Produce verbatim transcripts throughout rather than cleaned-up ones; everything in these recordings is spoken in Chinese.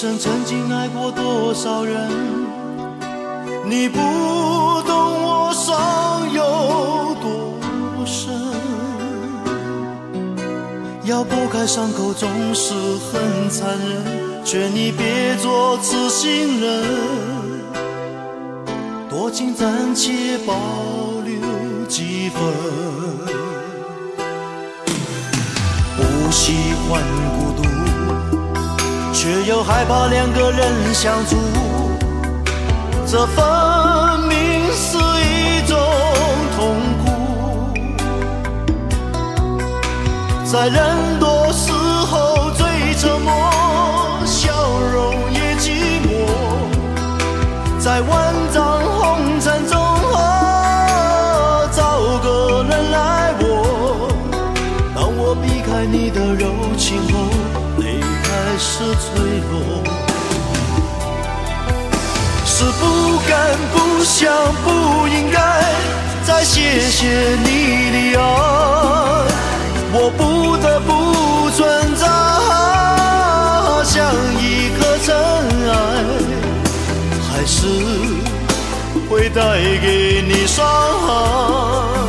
生曾经爱过多少人，你不懂我伤有多深。要剥开伤口总是很残忍，劝你别做痴心人，多情暂且保留几分。不喜欢孤独，却又害怕两个人相处，这分明是一种痛苦。在人多时候最沉默，笑容也寂寞，在万丈红尘中找个人来握。当我避开你的柔情后，泪开始坠落，是不敢不想不应该再谢谢你的爱，我不得不存在，像一颗尘埃，还是会带给你伤害。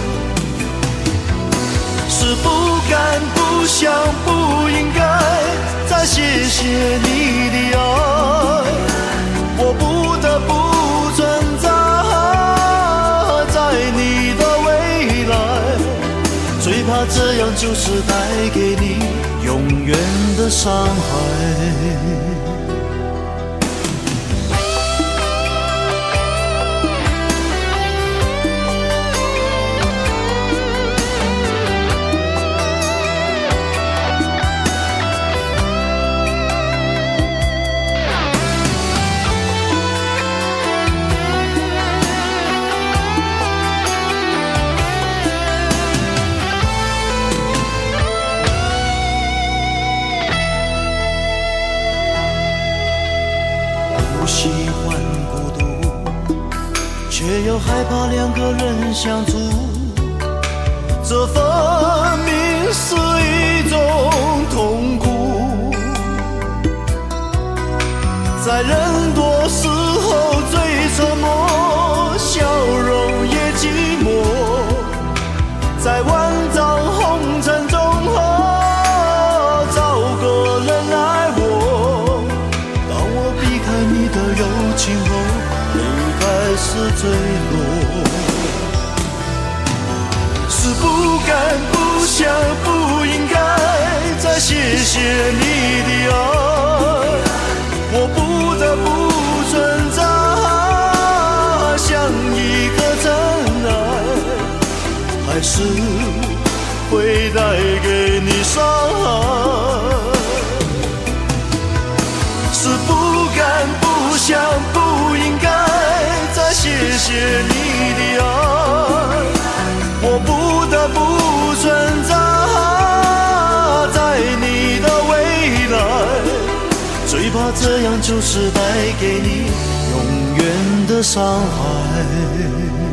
是不敢不想不应该再谢谢你的爱，我不得不存在在你的未来，最怕这样就是带给你永远的伤害。不喜欢孤独，却又害怕两个人相处，这分明是一种痛苦。在人多时候最沉默，笑容也寂寞，在万丈红尘中找个人来握。当我避开你的柔情后，泪开始坠落，是不敢不想不应该再谢谢你的爱，我不得不存在，像一颗尘埃，还是会带给你伤害。是不敢不想不应该再谢谢你的爱，我不得不存在在你的未来，最怕这样就是带给你永远的伤害。